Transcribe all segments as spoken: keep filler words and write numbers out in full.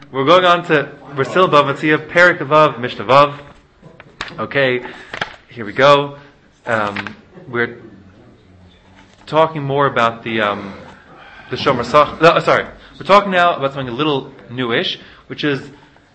we're going on to, we're still Bava Metzia, Perek Vav, Mishnah Vav. Okay, here we go. Um, we're talking more about the, um, the Shomer Sachar. No, sorry. We're talking now about something a little newish, which is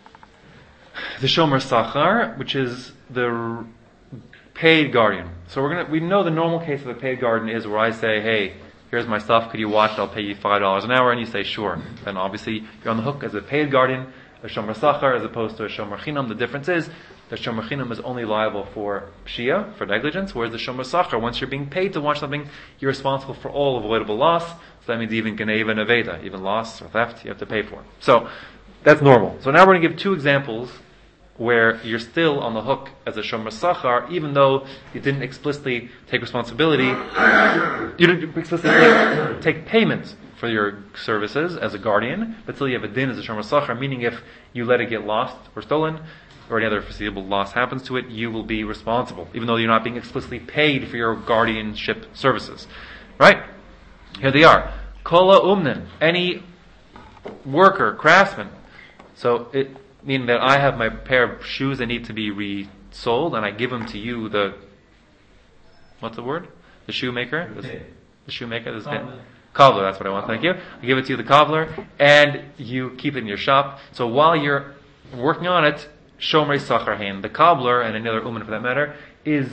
the Shomer Sachar, which is the paid guardian. So we're gonna, we know the normal case of a paid guardian is where I say, hey, here's my stuff, could you watch it, I'll pay you five dollars an hour, and you say, sure. Then obviously, you're on the hook as a paid guardian, a Shomer Sachar, as opposed to a Shomer Chinam. The difference is, the Shomer Chinam is only liable for Pshia, for negligence, whereas the Shomer Sachar, once you're being paid to watch something, you're responsible for all avoidable loss. So that means even Geneva and Aveda, even loss or theft, you have to pay for. So, that's normal. So now we're going to give two examples where you're still on the hook as a Shomer Sachar, even though you didn't explicitly take responsibility, you didn't explicitly take, take payment for your services as a guardian, but still you have a din as a Shomer Sachar, meaning if you let it get lost or stolen, or any other foreseeable loss happens to it, you will be responsible, even though you're not being explicitly paid for your guardianship services. Right? Here they are. Kola umnin, any worker, craftsman. So it meaning that I have my pair of shoes that need to be resold, and I give them to you, the what's the word? The shoemaker, the, the shoemaker, the cobbler. cobbler. That's what I want. Thank you. I give it to you, the cobbler, and you keep it in your shop. So while you're working on it, Shomer Sachar Hain, the cobbler, and any other uman for that matter, is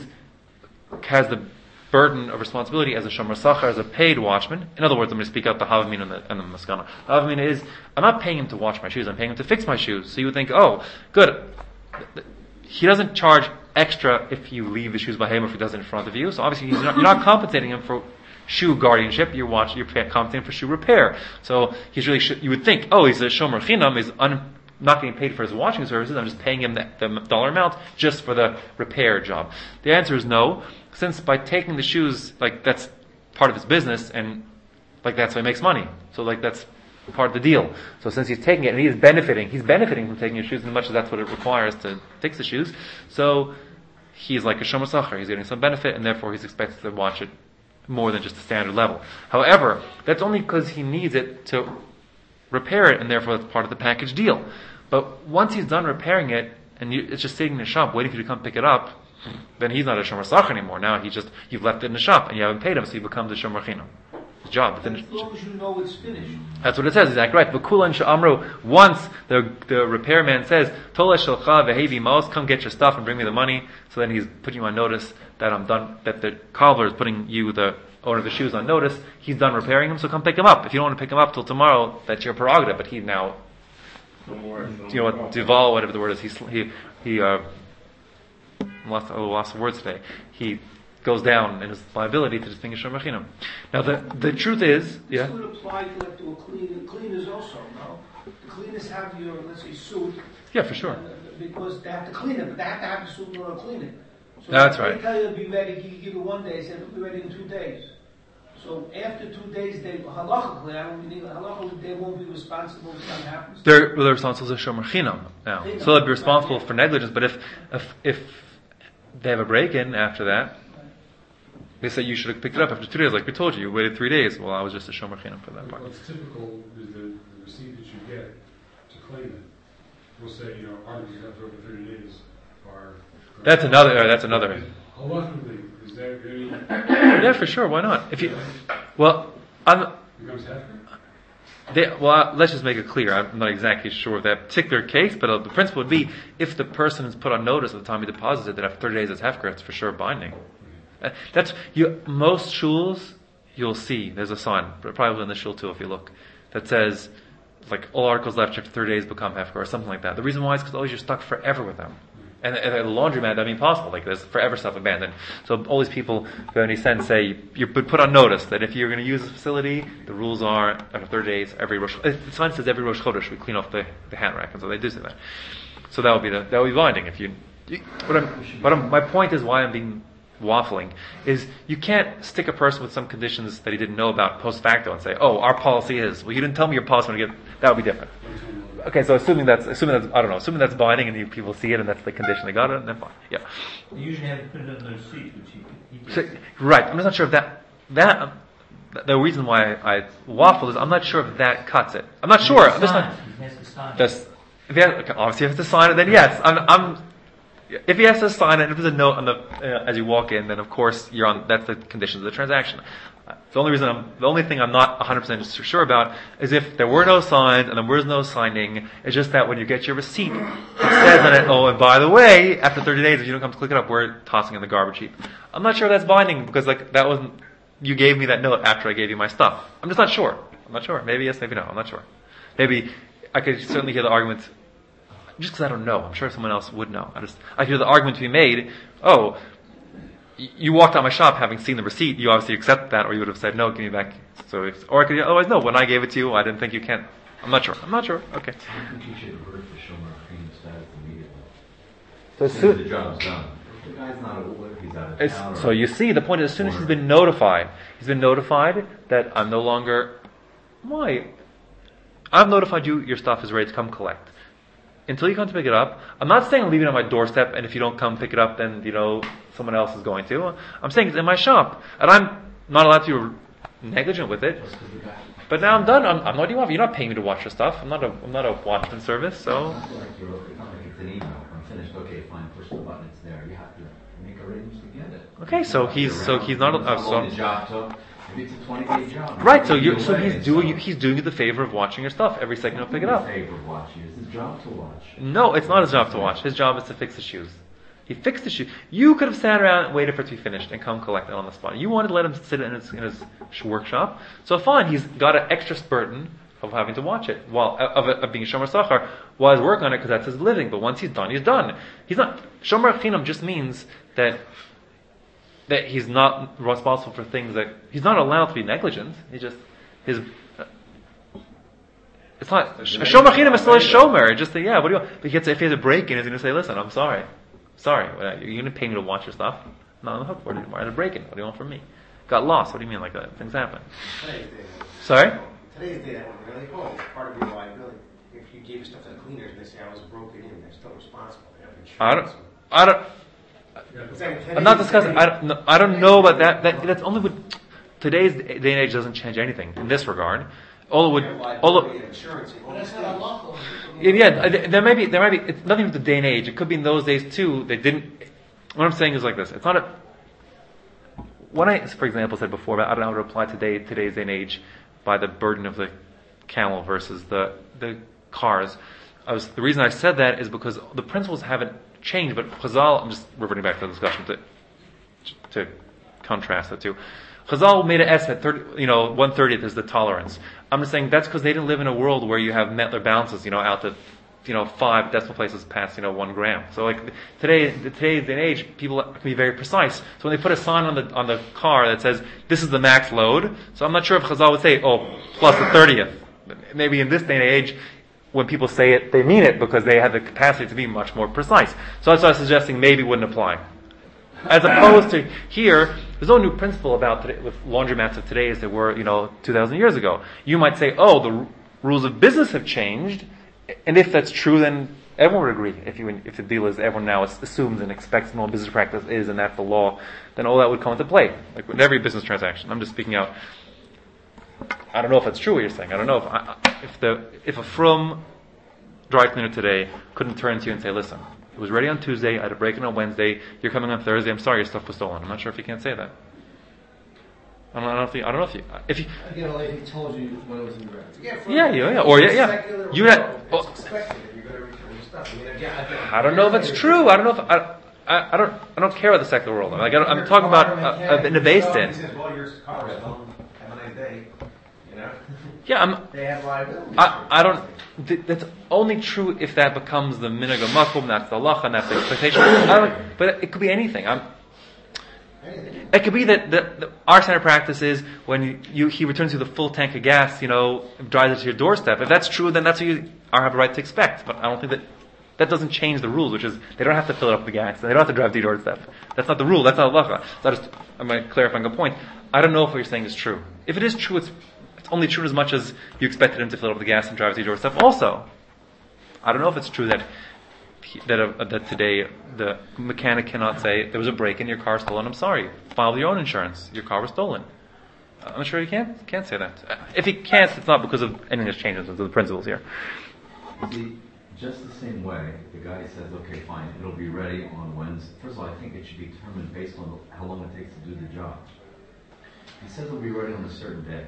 has the burden of responsibility as a Shomer Sachar, as a paid watchman. In other words, I'm going to speak out the Havamina and the, and the Maskana. The Havamina is, I'm not paying him to watch my shoes, I'm paying him to fix my shoes. So you would think, oh, good. He doesn't charge extra if you leave the shoes by him or if he does it in front of you. So obviously he's not, you're not compensating him for shoe guardianship, you're watching, you're compensating for shoe repair. So he's really, you would think, oh, he's a Shomer Chinam, he's un, not getting paid for his washing services, I'm just paying him the, the dollar amount just for the repair job. The answer is no. Since by taking the shoes, like that's part of his business, and like that's how he makes money. So like that's part of the deal. So since he's taking it and he's benefiting, he's benefiting from taking your shoes as much as that's what it requires to fix the shoes. So he's like a Shomer Sachar, he's getting some benefit, and therefore he's expected to watch it more than just a standard level. However, that's only because he needs it to repair it, and therefore it's part of the package deal. But once he's done repairing it, and you, it's just sitting in the shop waiting for you to come pick it up, then he's not a Shomer Sachar anymore. Now he just, you've left it in the shop and you haven't paid him, so he becomes a Shomer Chinam. His job. As long as you know it's finished. That's what it says, exactly right. V'kulan she'amru, once the the repairman says, Tola shelcha v'hevi maos, come get your stuff and bring me the money, so then he's putting you on notice that I'm done, that the cobbler is putting you, the owner of the shoes, on notice, he's done repairing them, so come pick him up. If you don't want to pick him up till tomorrow, that's your prerogative, but he's now, no more, you know what, Duval, whatever the word is, he, he, he, uh, lost, oh, lost of words today. He goes down in his liability to distinguish Shomer Chinam. Now the the truth is, yeah. This would apply to, like, to a cleaner, cleaners also, no? The cleaners have your, let's say, suit. Yeah, for sure. Because they have to clean it, but they have to have the suit in order to clean it. So that's they right. tell you to be ready, you give it one day, say it'll be ready in two days. So after two days, they halachically, I don't mean halachically, they won't be responsible if something happens. They're well, they're responsible as Shomer Chinam now, Chinam. So they'll be responsible right, yeah. for negligence. But if if if they have a break-in after that, they say you should have picked it up after two days, like we told you. You waited three days. Well, I was just a Shomer Chinam for that part. What's typical is the, the receipt that you get to claim it. We'll say, you know, articles you have for over thirty days are. That's another. Uh, that's another. Halachically, is there any? Yeah, for sure. Why not? If you, well, I'm. Becomes hefker? They, well, uh, let's just make it clear. I'm not exactly sure of that particular case, but uh, the principle would be if the person is put on notice at the time he deposits it that after thirty days it's hefker, it's for sure binding. Uh, that's you. Most shuls you'll see there's a sign, probably in the shul too if you look, that says like all articles left after thirty days become hefker or something like that. The reason why is because always you're stuck forever with them. And at a laundromat, that'd be impossible. Like, there's forever stuff abandoned. So all these people, who have any sense, say, you're put on notice that if you're going to use this facility, the rules are, after thirty days, every Rosh Chodesh, the sign says every Rosh Chodesh, we clean off the, the hand rack, and so they do say that. So that would be the, that would be binding if you, what I'm, what I'm, my point is why I'm being waffling, is you can't stick a person with some conditions that he didn't know about post facto and say, oh, our policy is, well, you didn't tell me your policy when you get, that would be different. Okay, so assuming that's, assuming that's, I don't know, assuming that's binding and you, people see it and that's the condition they got it, then fine. Yeah. You usually have to put it on the receipt, which he, he so, right. I'm just not sure if that, that, um, the, the reason why I, I waffled is I'm not sure if that cuts it. I'm not sure. I'm just not. He has to sign. Just, if he has, okay, obviously, if he has to sign it, then yes. I'm, I'm, if he has to sign it, and if there's a note on the uh, as you walk in, then of course you're on. That's the conditions of the transaction. Uh, the only reason, I'm, the only thing I'm not one hundred percent sure about is if there were no signs and there was no signing. It's just that when you get your receipt, it says on it, oh, and by the way, after thirty days, if you don't come to click it up, we're tossing it in the garbage heap. I'm not sure that's binding because like that wasn't. You gave me that note after I gave you my stuff. I'm just not sure. I'm not sure. Maybe yes, maybe no. I'm not sure. Maybe I could certainly hear the argument. Just because I don't know, I'm sure someone else would know. I just, I hear the argument to be made, oh, y- you walked out my shop having seen the receipt, you obviously accept that, or you would have said, no, give me back. So, if, or I could otherwise, no, when I gave it to you, I didn't think you can. I'm not sure. I'm not sure. Okay. I think you should avert the Shomer Achim status immediately. So, As soon as the job's done. If the guy's not aware, he's out of It's, town. so you see, the point is, as soon as he's been notified, he's been notified that I'm no longer, why? I've notified you, your stuff is ready to come collect. Until you come to pick it up, I'm not saying I'm leaving it on my doorstep, and if you don't come pick it up, then, you know, someone else is going to. I'm saying it's in my shop, and I'm not allowed to be negligent with it. But now I'm done. I'm, I'm not you want. You're not paying me to watch your stuff. I'm not a, I'm not a watchman service, so. It's not like you're, it's not like it's an email. I'm finished. Okay, fine. Push the button. It's there. You have to make arrangements to get it. Okay, so he's so he's not. Uh, How long so the job took? Maybe it's a twenty-day job. right. So you Either so way, he's it's doing you not- he's doing you the favor of watching your stuff every second you pick it up. Favor of watching. It's his job to watch. No, it's not his job to watch. His job is to fix the shoes. He fixed the shoe. You could have sat around and waited for it to be finished and come collect it on the spot. You wanted to let him sit in his, in his sh- workshop. So fine, he's got an extra burden of having to watch it, while of, of being Shomer Sachar, while he's working on it because that's his living. But once he's done, he's done. He's not Shomer Chinam just means that that he's not responsible for things that he's not allowed to be negligent. He just his. Uh, it's not a Shomer Chinam is still a Shomer. Just that, yeah. What do you? But he gets, if he has a break in, he's going to say, "Listen, I'm sorry, sorry. You're going to pay me to watch your stuff. I'm not on the hook for it anymore. I had a break in. What do you want from me? Got lost. What do you mean like that? Things happen." Today's day. Sorry. Today's day, that one really, oh, it's part of your liability. If you gave stuff to the cleaners and they say I was broken in, they're still responsible. They have insurance. I don't. I don't. It's like I'm not today's- discussing. I don't. No, I don't know about that. That that's only with today's day and age doesn't change anything in this regard. All it would. All Liability it, and insurance. But that's not unlawful. yeah, yeah, there may be. There might be. It's nothing with the day and age. It could be in those days too. They didn't. What I'm saying is like this. It's not a. When I, for example, said before about I don't know how to apply today today's day and age by the burden of the camel versus the the cars. I was the reason I said that is because the principles haven't changed, but Chazal. I'm just reverting back to the discussion to to contrast the two. Chazal made an S at thirty, you know, one thirtieth is the tolerance. I'm just saying that's because they didn't live in a world where you have Metler balances, you know, out to, you know, five decimal places past, you know, one gram. So like today, today's day and age, people can be very precise. So when they put a sign on the on the car that says this is the max load, so I'm not sure if Chazal would say, oh, plus the thirtieth. Maybe in this day and age, when people say it, they mean it because they have the capacity to be much more precise. So that's why I was suggesting maybe wouldn't apply. As opposed to here, there's no new principle about today, with laundromats of today as there were, you know, two thousand years ago. You might say, oh, the r- rules of business have changed, and if that's true, then everyone would agree. If you, if the deal is everyone now assumes and expects normal business practice is, and that's the law, then all that would come into play, like with every business transaction. I'm just speaking out. I don't know if that's true what you're saying. I don't know if I, if the if a frum dry cleaner today couldn't turn to you and say, listen, it was ready on Tuesday, I had a break-in on Wednesday, you're coming on Thursday, I'm sorry, your stuff was stolen. I'm not sure if you can't say that. I don't, I don't know if you, I don't know if you, if you, Again, like he told you when it was in the record. Yeah, for- Yeah, yeah, yeah. Or, yeah, yeah. Secular You had- world, oh. It's expected that you're going to return your stuff. I mean, again, again, I don't know if it's true. I don't know if, I, I, I don't, I don't care about the secular world. Like, I don't, I'm talking about uh, uh, in the base He in. says, well, your car is stolen. Have a nice day. You know? Yeah, I'm, They have liability. I, I don't. Th- that's only true if that becomes the minhag makom. That's the halacha, and that's the expectation. I don't, but it could be anything. I'm, Anything. it could be that the, the, our standard practice is when you, you he returns you the full tank of gas, you know, drives it to your doorstep. If that's true, then that's what you are have a right to expect. But I don't think that that doesn't change the rules, which is they don't have to fill it up with gas, and they don't have to drive to your doorstep. That's not the rule. That's not halacha. So I just I'm going to clarify a point. I don't know if what you're saying is true. If it is true, it's only true as much as you expected him to fill up the gas and drive to your doorstep. Also, I don't know if it's true that he, that uh, that today the mechanic cannot say there was a break in your car stolen. I'm sorry. File your own insurance. Your car was stolen. I'm sure he can't can't say that. Uh, If he can't, it's not because of anything that's changed. It's the principles here. See, just the same way, the guy says, okay, fine, it'll be ready on Wednesday. First of all, I think it should be determined based on how long it takes to do the job. He says it'll be ready on a certain day,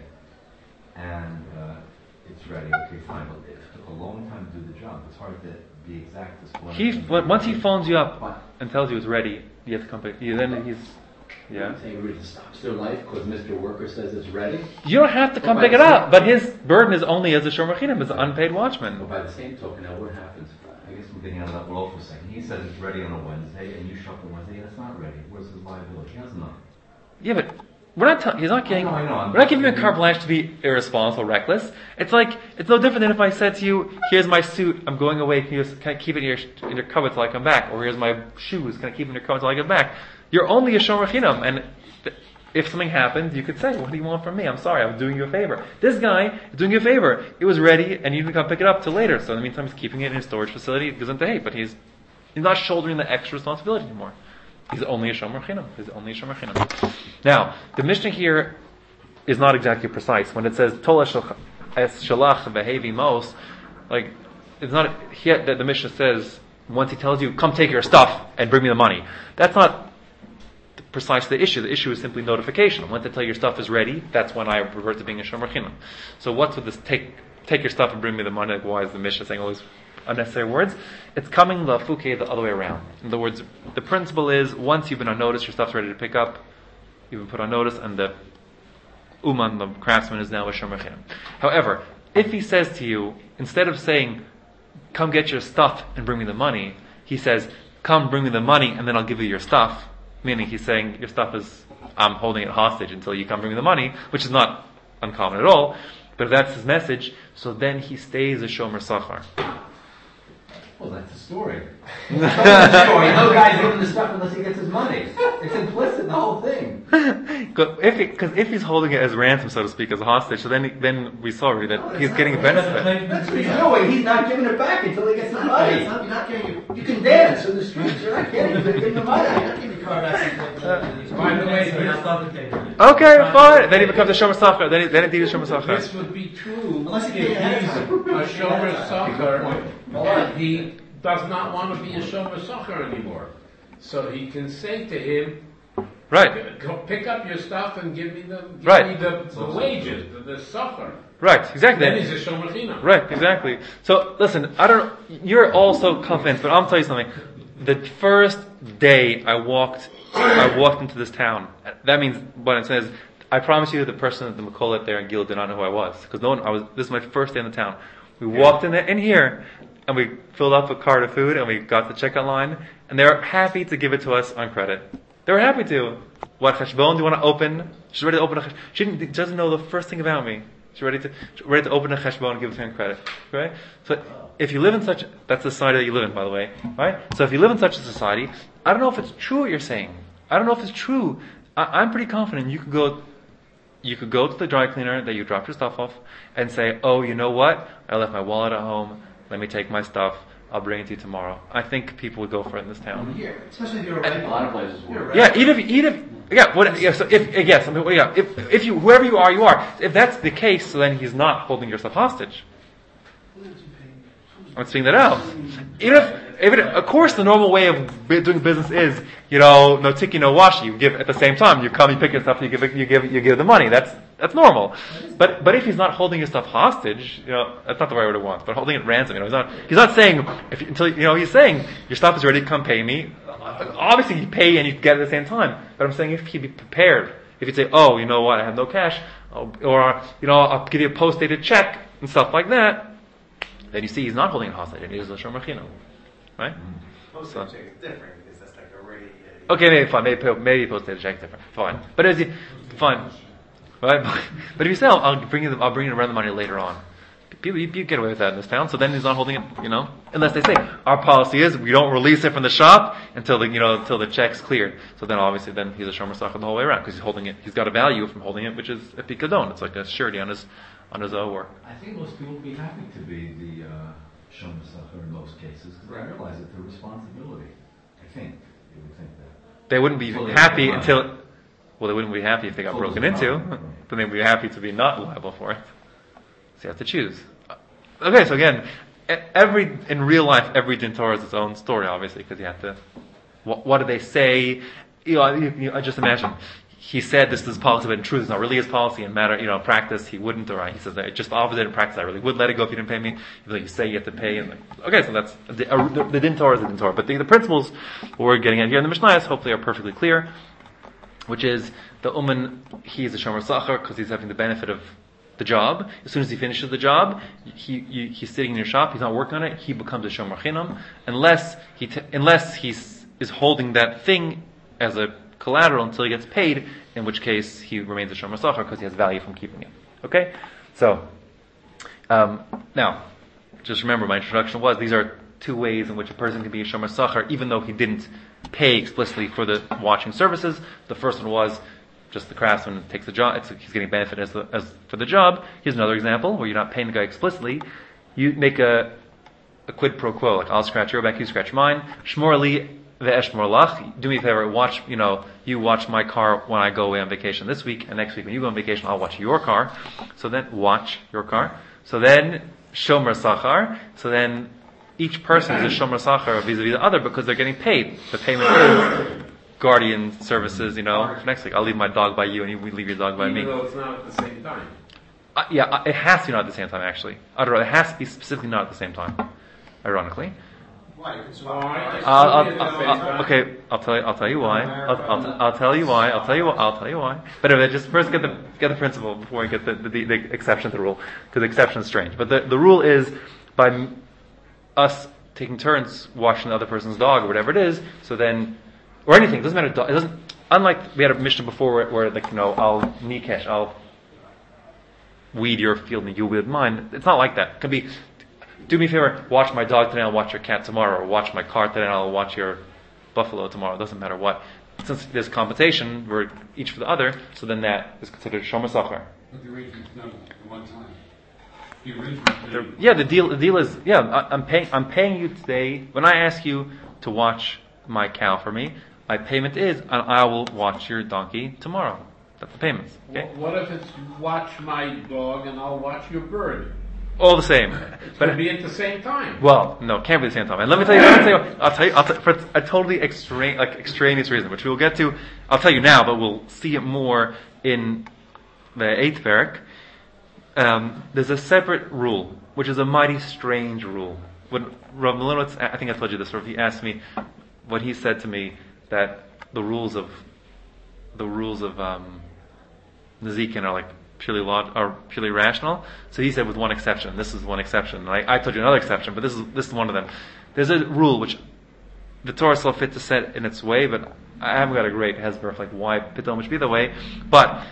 and uh, it's ready. Okay, fine, but it took a long time to do the job. It's hard to be exact as well. He once he phones you up and tells you it's ready, you have to come pick. You, then he's yeah. Saying it really stops their life because Mister Worker says it's ready. You don't have to come pick it up, but his burden is only as a shomer chinuch, as an unpaid watchman. But by the same token, now what happens? I guess I'm getting out of that world for a second. He says it's ready on a Wednesday, and you show up on Wednesday. That's not ready. Where's his liability? He has none. Yeah, but we're not. T- he's not getting. I know, I know. I'm We're not giving him a carte blanche to be irresponsible, reckless. It's like it's no different than if I said to you, "Here's my suit. I'm going away. Can you just, can I keep it in your in your cupboard till I come back?" Or here's my shoes. Can I keep it in your cupboard till I get back? You're only a shomer chinuch, and th- if something happens, you could say, "What do you want from me? I'm sorry. I'm doing you a favor." This guy is doing you a favor. It was ready, and you didn't come pick it up till later. So in the meantime, he's keeping it in his storage facility. It goes into hate, but he's he's not shouldering the extra responsibility anymore. He's only a shomer chinuch. He's only a shomer chinuch. Now, the Mishnah here is not exactly precise. When it says Tola es shalach behevi mos, like it's not here that the Mishnah says once he tells you come take your stuff and bring me the money. That's not precisely the issue. The issue is simply notification. Once they tell you your stuff is ready, that's when I revert to being a shomer chinuch. So what's with this take take your stuff and bring me the money? Like, why is the Mishnah saying all these unnecessary words? It's coming the fuke the other way around. In other words, the principle is once you've been on notice, your stuff's ready to pick up, you've been put on notice, and the uman, the craftsman, is now a shomer chinuch. However, if he says to you, instead of saying, come get your stuff and bring me the money, he says, come bring me the money and then I'll give you your stuff, meaning he's saying, your stuff is, I'm holding it hostage until you come bring me the money, which is not uncommon at all, but if that's his message, so then he stays a shomer sachar. Well, that's the story. That's the story. No guy's giving the stuff unless he gets his money. It's implicit in the whole thing. Because if, if he's holding it as ransom, so to speak, as a hostage, so then then we saw already that No, he's not- getting a benefit. That's what he's doing. He's not giving it back until he gets his money. It's not, you're not getting your, You can dance in the streets. You're not getting it. You're getting the you're money. not getting your car back. By the way, this, Okay, fine. Then he becomes a shomer sachar. Then he, then indeed a shomer this sachar. would be true Unless if he he's can't a shomer sucker, but he does not want to be a shomer sucker anymore. So he can say to him, Right, go pick up your stuff and give me the, give Right. me the, the wages, the, the sucker. right, exactly. Then he's a shomer chinuch. Right, exactly. So, listen, I don't, you're also convinced, but I'll tell you something. The first day I walked, I walked into this town, that means what it says, I promise you the person at the Makolet there in Gil did not know who I was. Because no one, I was, this is my first day in the town. We walked in there, in here, and we filled up a cart of food, and we got the checkout line, and they were happy to give it to us on credit. They were happy to. What cheshbon do you want to open? She's ready to open a cheshbon. She didn't, doesn't know the first thing about me. She's ready to she's ready to open a cheshbon and give it to me on credit. Right? So if you live in such, that's the society that you live in, by the way. Right? So if you live in such a society, I don't know if it's true what you're saying. I don't know if it's true. I, I'm pretty confident you could go, you could go to the dry cleaner that you dropped your stuff off and say, oh, you know what? I left my wallet at home. Let me take my stuff. I'll bring it to you tomorrow. I think people would go for it in this town. Here, especially if you're a A regular. lot of places You're a work. Yeah, regular. even if, even if, yeah, what, yeah, so if, yes, I mean, well, yeah, if, if you, whoever you are, you are. If that's the case, so then he's not holding yourself hostage. I'm speaking that out. Even if, even if, of course, the normal way of bi- doing business is, you know, no tiki, no washi. You give at the same time. You come, you pick your stuff, you give, it- you give, you give the money. That's that's normal. But but if he's not holding your stuff hostage, you know, that's not the right word it wants. But holding it ransom, you know, he's not he's not saying if you, until you know he's saying your stuff is ready, come pay me. Obviously, you pay and you get it at the same time. But I'm saying if he'd be prepared, if he'd say, oh, you know what, I have no cash, or you know, I'll give you a post dated check and stuff like that. Then you see he's not holding it hostage, and he's a shomer chinuch, right? Most So- of the check is different because that's like already. Uh, Okay, maybe fine, maybe maybe post dated check different, fine. But is he fine, right? But if you say I'll, I'll bring you, the, I'll bring you around the money later on. People, you, you get away with that in this town. So then he's not holding it, you know, unless they say our policy is we don't release it from the shop until the, you know, until the check's cleared. So then obviously then he's a shomer sachar the whole way around because he's holding it. He's got a value from holding it, which is a picadon. It's like a surety on his on his uh, work. I think most people would be happy to be the uh, shomer sachar in most cases because they realize it's their responsibility. I think they would think that. They wouldn't be Well, they happy make money. until Well, they wouldn't be happy if they got broken into, but they'd be happy to be not liable for it. So you have to choose. Okay, so again, every in real life, every din Torah is its own story, obviously, because you have to. What, what do they say? You know, you, you, I just imagine. He said this is policy, but in truth, it's not really his policy. In matter, you know, practice, he wouldn't, or he says that just the opposite. In practice, I really would let it go if you didn't pay me. Like you say, you have to pay. And like, okay, so that's the, uh, the, the din Torah is the din Torah, but the, the principles we're getting at here in the Mishnayos hopefully are perfectly clear. Which is the uman, he is a shomer sachar because he's having the benefit of the job. As soon as he finishes the job, he, he he's sitting in your shop. He's not working on it. He becomes a shomer chinam unless he t- unless he's is holding that thing as a collateral until he gets paid, in which case he remains a shomer sachar because he has value from keeping it. Okay, so um, now just remember my introduction was these are two ways in which a person can be a shomer sachar even though he didn't pay explicitly for the watching services. The first one was just the craftsman takes the job; it's, he's getting benefit as, the, as for the job. Here's another example where you're not paying the guy explicitly. You make a a quid pro quo, like I'll scratch your back, you scratch mine. Shmor li ve'eshmor lach. Do me a favor, watch. You know, you watch my car when I go away on vacation this week, and next week when you go on vacation, I'll watch your car. So then watch your car. So then shomer sachar. So then each person is a shomer sachar vis-a-vis the other because they're getting paid. The payment is guardian services, you know. Next week, I'll leave my dog by you and you leave your dog by Even me. though it's not at the same time. Uh, yeah, uh, it has to be not at the same time, actually. I don't know, it has to be specifically not at the same time, ironically. Why? You can Why? swap cars. I'll, I'll, I'll, I'll, okay, I'll tell you. I'll tell you why. I'll, I'll, I'll tell you why. I'll tell you. I'll tell you why. But anyway, just first get the get the principle before we get the the, the, the exception to the rule, because the exception is strange. But the the rule is by m- us taking turns washing the other person's dog or whatever it is. So then, or anything, it doesn't matter. It doesn't. Unlike we had a Mishnah before where, where like you know I'll nikesh, I'll weed your field and you weed mine. It's not like that. It can be. Do me a favor, watch my dog today, I'll watch your cat tomorrow, or watch my car today, and I'll watch your buffalo tomorrow. It doesn't matter what. Since there's compensation, we're each for the other, so then that is considered shomer sachar. But the arrangement's done at one time. The arrangement. Yeah, the deal. The deal is, yeah, I, I'm paying. I'm paying you today. When I ask you to watch my cow for me, my payment is, and I will watch your donkey tomorrow. That's the payments. Okay. What if it's watch my dog and I'll watch your bird? All the same. It's But going to be at the same time. well, no, it can't be the same time. And let me tell you, let me tell you, I'll tell you, I'll tell, for a totally extra, like extraneous reason, which we will get to. I'll tell you now, but we'll see it more in the eighth parak. Um, there's a separate rule, which is a mighty strange rule. When Rav Melinowitz, I think I told you this, or if he asked me what he said to me, that the rules of the rules of um, Nezikin are like purely log- are purely rational. So he said with one exception. This is one exception. And I, I told you another exception, but this is this is one of them. There's a rule which the Torah saw fit to set in its way, but I haven't got a great hesber of like why Pitom should be the way. But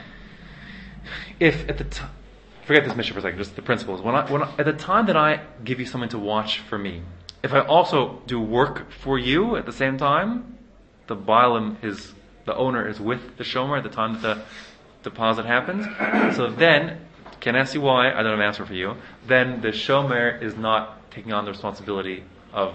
if at the t- forget this mission for a second, just the principles. When I, when I, at the time that I give you something to watch for me, if I also do work for you at the same time, the Baalim is the owner is with the shomer at the time that the deposit happens. So then, can I ask you why? I don't have an answer for you. Then the shomer is not taking on the responsibility of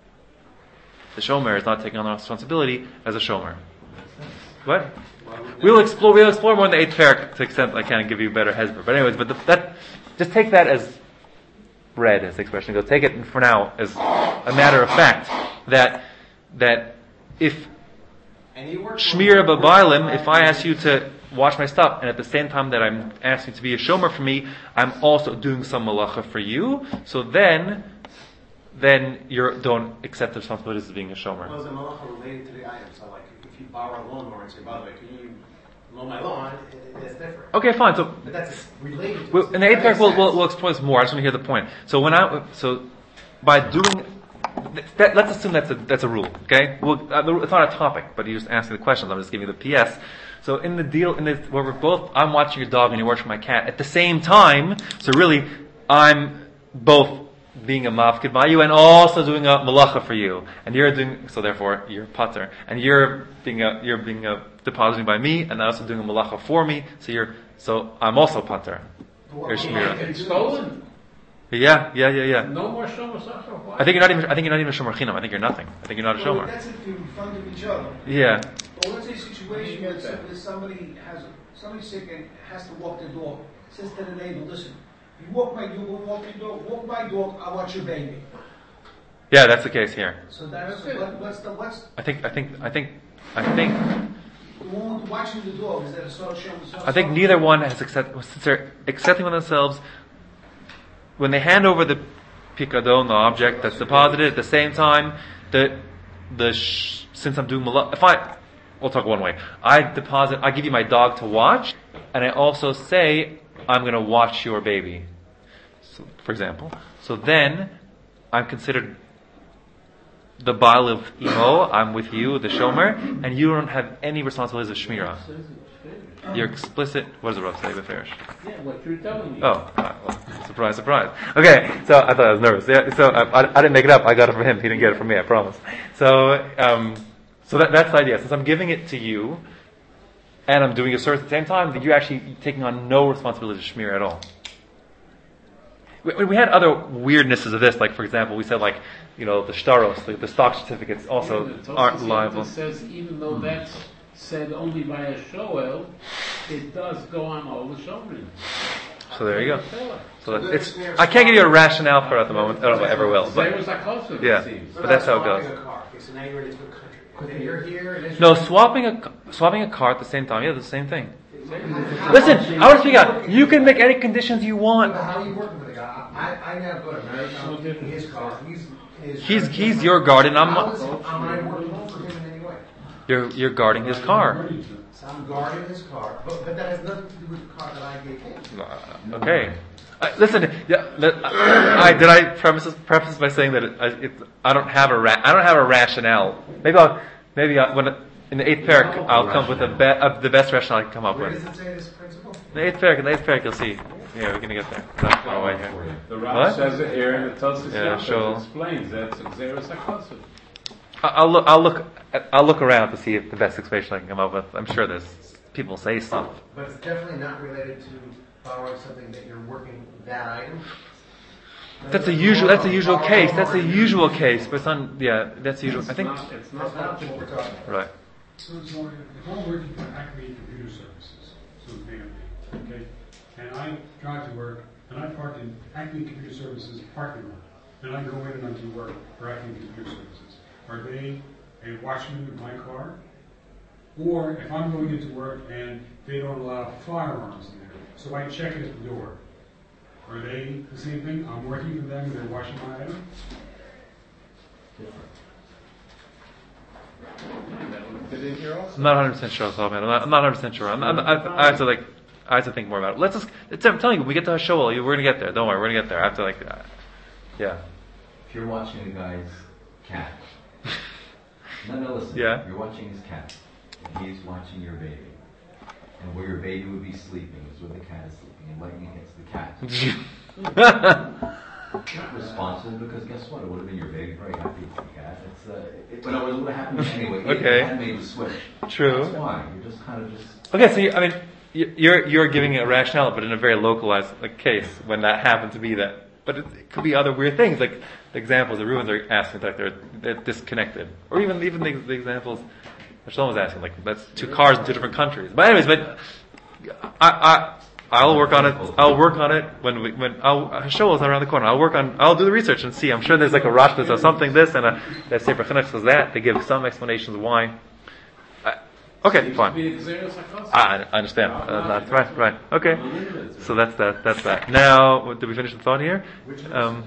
the shomer is not taking on the responsibility as a shomer. What? We'll explore. We'll explore more in the eighth parak to the extent I can give you a better hesber. But anyways, but the, that just take that as read, as the expression goes. Take it for now as a matter of fact that that if Shmir B'Bailim, if I ask you to watch my stuff, and at the same time that I'm asking to be a shomer for me, I'm also doing some malacha for you. So then, then you don't accept the responsibilities of being a shomer. Well, is the malacha related to the item? So, like, if you borrow a lawnmower and say, by the way, can you mow my lawn? It, it, that's different. Okay, fine. So, But that's related to we'll, in the eighth parak, we'll, we'll, we'll explore this more. I just want to hear the point. So when I, so by doing. That, let's assume that's a that's a rule, okay? Well, uh, it's not a topic, but you're just asking the questions. I'm just giving you the P S. So in the deal, in the where we're both, I'm watching your dog and you're watching my cat at the same time. So really, I'm both being a mafkid by you and also doing a malacha for you, and you're doing so. Therefore, you're pater, and you're being a you're being a depositing by me, and also doing a malacha for me. So you're so I'm also pater. You're shmira. It's stolen. Yeah, yeah, yeah, yeah. No more shomer sacher. Why? I think you're not even. I think you're not even a shomer chinam. I think you're nothing. I think you're not a Well, shomer. that's if you're in front of each other. Yeah. Well, let's say a situation You where get some- that. where somebody has, somebody's sick and has to walk their dog. Says to the neighbor, listen, you walk my, you go walk your dog, walk my dog, I watch your baby. Yeah, that's the case here. So that's, That's it. what, what's the, what's, I think. I think. I think. I think. the one watching the dog, is that a sort of show? I think neither one has accept. Since they're accepting with themselves, when they hand over the pikadon, the object that's deposited, at the same time, the the sh- since I'm doing malach, if I, we'll talk one way. I deposit. I give you my dog to watch, and I also say I'm going to watch your baby. So, for example, so then I'm considered the Baal of Imo. I'm with you, the Shomer, and you don't have any responsibilities of Shmirah. You're explicit. What does the Rav say, Beferish? Yeah, what you're telling me. Oh, ah, well, surprise, surprise. Okay, so I thought I was nervous. Yeah, so I, I, I didn't make it up. I got it from him. He didn't get it from me. I promise. So, um, so that, that's the idea. Since I'm giving it to you, and I'm doing a service at the same time, that you're actually taking on no responsibility to Shmir at all. We, we had other weirdnesses of this, like for example, we said like, you know, the shtaros, the, the stock certificates also Yeah, the Tosfos aren't Yontif liable. says even though that's said only by a shoel, it does go on all the shomrim. So there you go. So that's, it's. I can't give you a rationale for it at the moment. I don't know if I ever will. There But was a closer, yeah. it seems. But that's how it Swapping goes. a car. Okay, so now you're in a different country. Okay, you're here and it's no, swapping a swapping a car at the same time. Yeah, the same thing. Listen, I want to speak out. You can make any conditions you want. But how are you working with a guy? I, I now go to Marathon, keeping his car. He's his. He's he's your guardian. I'm How not. is it, am I working for him in any way? You're you're guarding his car. So I'm guarding his car, but, but that has nothing to do with the car that I gave him. Uh, Okay. Uh, listen, yeah. Let, I, I did I preface this, preface this by saying that it, I, it, I don't have a ra- I don't have a rationale. Maybe I'll maybe I, when it, in the eighth parak I'll come with a be, uh, the best rationale I can come up Where with. does it say this principle? In the eighth parak, in the eighth parak, you'll see. Yeah, we're gonna get there. That's far away here. The What? Rav says it here, and the Tosfos Yeah, Yontif sure. explains that it's Xeris HaKosov. I- I'll look. I'll look. I'll look around to see if the best explanation I can come up with. I'm sure there's people say stuff. But it's definitely not related to borrowing something that you're working that item. That's a usual. That's a usual case. That's a usual case. But it's not. Yeah, that's usual. I think. Not- It's That's not not what we're talking about. Right. So, so if I'm working for Acme Computer Services, so it's name of me, okay, and I drive to work, and I park in Acme Computer Services parking lot, and I go in and I do work for Acme Computer Services. Are they a watchman of my car? Or if I'm going into work and they don't allow firearms in there, so I check it at the door, are they the same thing? I'm working for them, they're watching my item? That would fit in here also. I'm not one hundred percent sure. Off the top of my head. I'm not. I'm not one hundred percent sure. I'm, I'm, I, I have to like. I have to think more about it. Let's just. It's, I'm telling you, when we get to Hashol, we're gonna get there. Don't worry, we're gonna get there. I have to like. Uh, yeah. If you're watching a guy's cat, no, no, listen. Yeah. You're watching his cat, and he's watching your baby, and where your baby would be sleeping is where the cat is sleeping, and lightning hits the cat. Not responsible because guess what? It would have been your baby, very happy with the cat. It's uh, it, but it would have happened anyway. It Okay. had made the switch. True. That's why you're just kind of just. Okay, so you, I mean, you- you're you're giving a rationale, but in a very localized like, case when that happened to be that. But it, it could be other weird things, like the examples the Rubens are asking, like they're, they're disconnected, or even even the, the examples that Shalom was asking, like that's two cars in two different countries. But anyways, but I I I'll work on it. I'll work on it when we, when I'll Hashol is around the corner. I'll work on. I'll do the research and see. I'm sure there's like a Rashbas or something this and a that Sefer Chinuch says that. They give some explanations why. I, okay, Seems to fine. be Xeris HaKosov. I, I understand. Uh, that's right, right. Okay. So that's that. That's that. Now, what- did we finish the thought here? Um,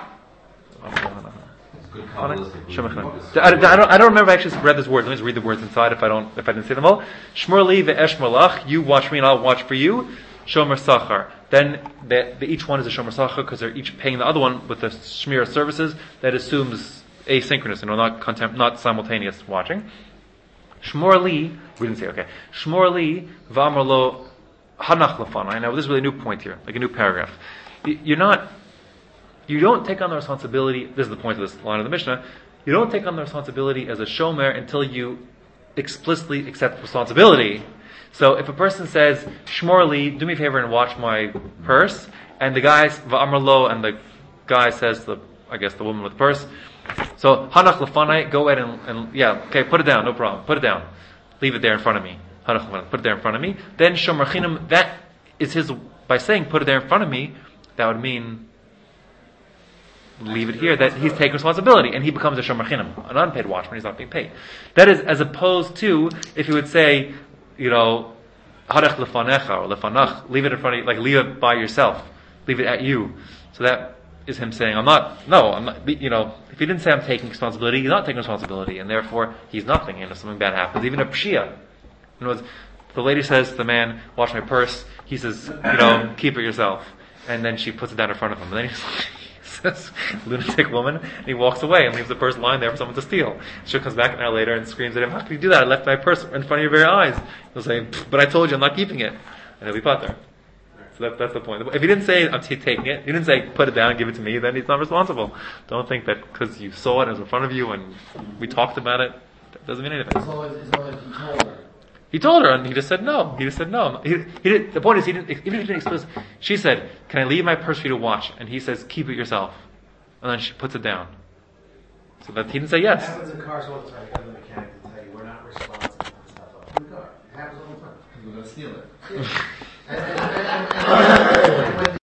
It's good Kabbalistic. Shemachim. I, I don't. I don't remember if I actually read this word. Let me just read the words inside. If I don't, if I didn't say them all. Shmor li ve'esh malach. You watch me and I'll watch for you. Shomer sachar. Then the, the, each one is a shomer sachar because they're each paying the other one with the shmir services. That assumes asynchronous, you know, not contem- not simultaneous watching. Shmor li. We didn't say okay. Shmor li v'amar lo hanach lefanai. Now this is really a new point here, like a new paragraph. Y- You're not. You don't take on the responsibility, this is the point of this line of the Mishnah, you don't take on the responsibility as a shomer until you explicitly accept responsibility. So if a person says, Shmor li, do me a favor and watch my purse, and the guys, Va'amar lo, and the guy says to the, I guess the woman with the purse, so hanach lefanai, go ahead and, and yeah, okay, put it down, no problem, put it down, leave it there in front of me. Hanach lefanai, put it there in front of me. Then shomer chinam, that is his, by saying put it there in front of me, that would mean leave it here, that he's taking responsibility, and he becomes a shomer chinam, an unpaid watchman, he's not being paid. That is as opposed to if he would say, you know, harech lefanecha or lefanach, leave it in front of you, like leave it by yourself, leave it at you. So that is him saying, I'm not, no, I'm not, you know, if he didn't say I'm taking responsibility, he's not taking responsibility, and therefore he's nothing, and if something bad happens, even a pshia. In other words, the lady says to the man, watch my purse, he says, you know, keep it yourself, and then she puts it down in front of him, and then he's like, says, lunatic woman, and he walks away and leaves the purse lying there for someone to steal. She comes back an hour later and screams at him, how can you do that? I left my purse in front of your very eyes. He'll say, but I told you I'm not keeping it. And he'll be pater. So that, that's the point. If he didn't say, I'm t- taking it, he didn't say, put it down and give it to me, then he's not responsible. Don't think that because you saw it, it was in front of you, and we talked about it, that doesn't mean anything. As long as, as long as you told her. He told her, and he just said no. He just said no. He, he did, the point is, he didn't, even if he didn't explicit, she said, can I leave my purse for you to watch? And he says, keep it yourself. And then she puts it down. So that he didn't say It yes. happens in cars all the time. You go to the mechanic to tell you we're not responsible for stuff up in the car. It happens all the time. We're going to steal it. Yeah. and, and, and, and, and, and, and,